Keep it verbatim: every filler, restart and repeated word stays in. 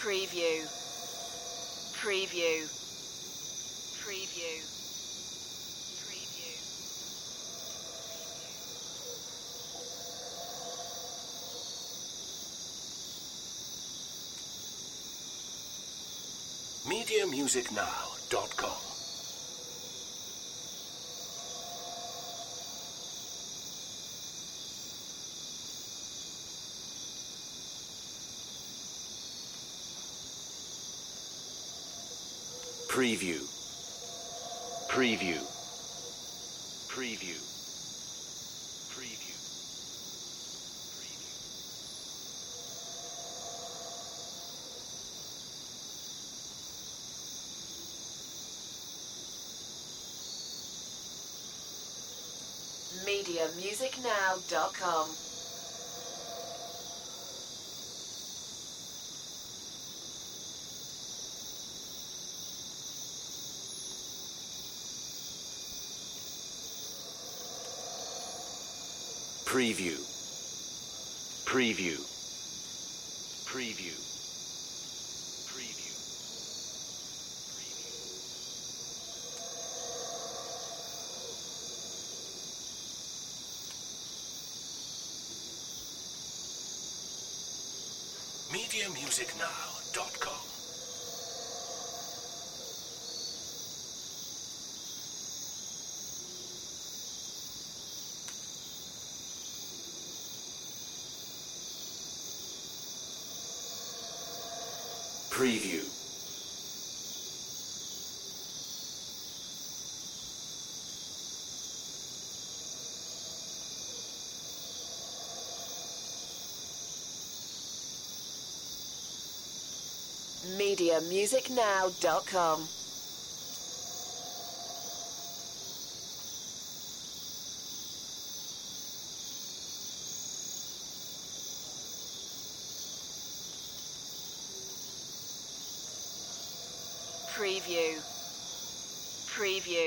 Preview. Preview. Preview. Preview. media music now dot com. Preview. Preview. Preview. Preview. media music now dot com. Preview. Preview. Preview. Preview. media music now dot com. Preview. media music now dot com. Preview. Preview.